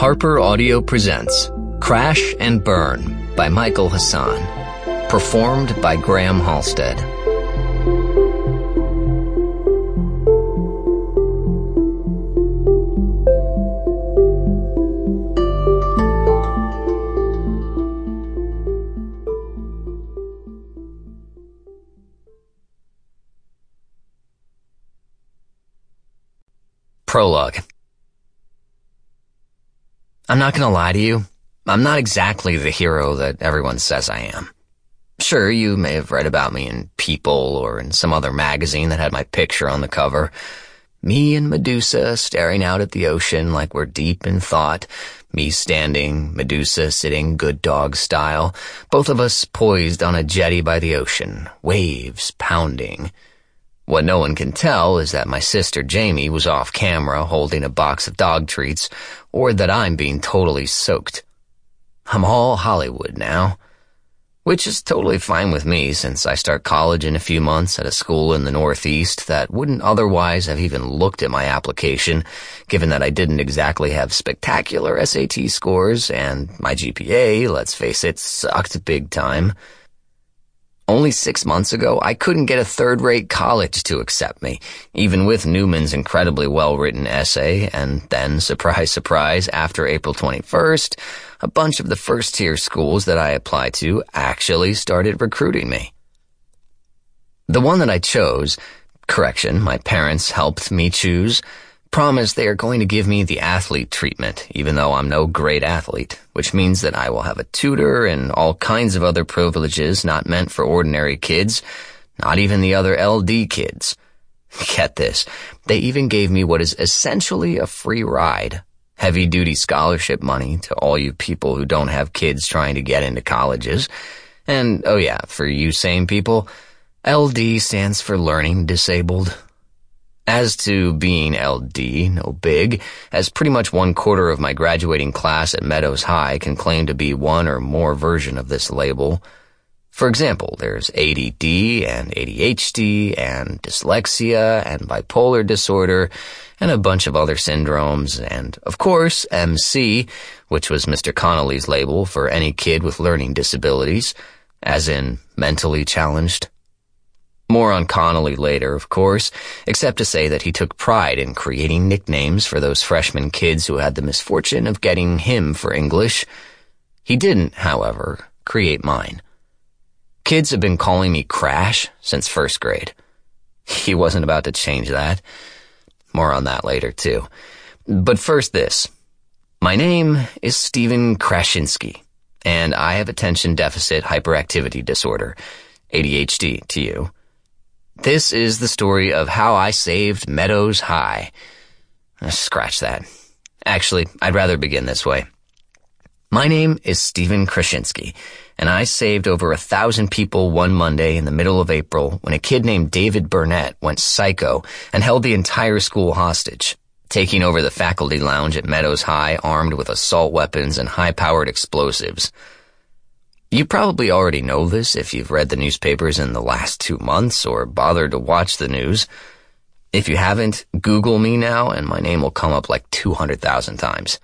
Harper Audio presents Crash and Burn by Michael Hassan. Performed by Graham Halstead. Prologue. I'm not gonna lie to you. I'm not exactly the hero that everyone says I am. Sure, you may have read about me in People or in some other magazine that had my picture on the cover. Me and Medusa staring out at the ocean like we're deep in thought. Me standing, Medusa sitting good dog style. Both of us poised on a jetty by the ocean, waves pounding. What no one can tell is that my sister Jamie was off camera holding a box of dog treats, or that I'm being totally soaked. I'm all Hollywood now, which is totally fine with me since I start college in a few months at a school in the Northeast that wouldn't otherwise have even looked at my application, given that I didn't exactly have spectacular SAT scores and my GPA, let's face it, sucked big time. Only 6 months ago, I couldn't get a third-rate college to accept me, even with Newman's incredibly well-written essay, and then, surprise, surprise, after April 21st, a bunch of the first-tier schools that I applied to actually started recruiting me. The one that I chose, my parents helped me choose, promised they are going to give me the athlete treatment, even though I'm no great athlete, which means that I will have a tutor and all kinds of other privileges not meant for ordinary kids, not even the other LD kids. Get this, they even gave me what is essentially a free ride, heavy-duty scholarship money to all you people who don't have kids trying to get into colleges. And, oh yeah, for you sane people, LD stands for learning disabled. As to being LD, no big, as pretty much 1/4 of my graduating class at Meadows High can claim to be one or more version of this label. For example, there's ADD and ADHD and dyslexia and bipolar disorder and a bunch of other syndromes and, of course, MC, which was Mr. Connolly's label for any kid with learning disabilities, as in mentally challenged. More on Connolly later, of course, except to say that he took pride in creating nicknames for those freshman kids who had the misfortune of getting him for English. He didn't, however, create mine. Kids have been calling me Crash since first grade. He wasn't about to change that. More on that later, too. But first this. My name is Stephen Krasinski, and I have attention deficit hyperactivity disorder, ADHD to you. This is the story of how I saved Meadows High. Scratch that. Actually, I'd rather begin this way. My name is Stephen Krasinski, and I saved over 1,000 people one Monday in the middle of April when a kid named David Burnett went psycho and held the entire school hostage, taking over the faculty lounge at Meadows High armed with assault weapons and high-powered explosives. You probably already know this if you've read the newspapers in the last 2 months or bothered to watch the news. If you haven't, Google me now and my name will come up like 200,000 times.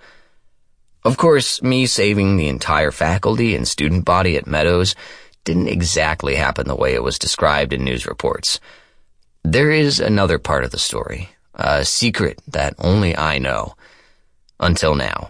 Of course, me saving the entire faculty and student body at Meadows didn't exactly happen the way it was described in news reports. There is another part of the story, a secret that only I know. Until now.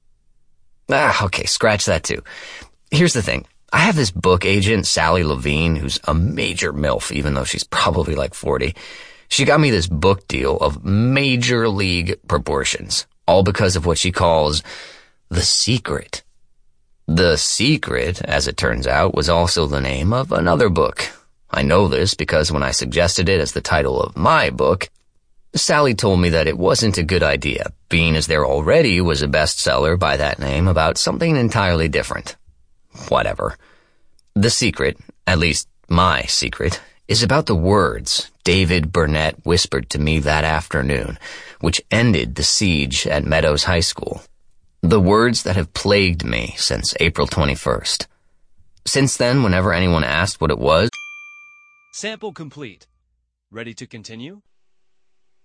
Okay, scratch that too. Here's the thing. I have this book agent, Sally Levine, who's a major MILF, even though she's probably like 40. She got me this book deal of major league proportions, all because of what she calls The Secret. The Secret, as it turns out, was also the name of another book. I know this because when I suggested it as the title of my book, Sally told me that it wasn't a good idea, being as there already was a bestseller by that name about something entirely different. Whatever. The secret, at least my secret, is about the words David Burnett whispered to me that afternoon, which ended the siege at Meadows High School. The words that have plagued me since April 21st. Since then, whenever anyone asked what it was, Sample complete. Ready to continue?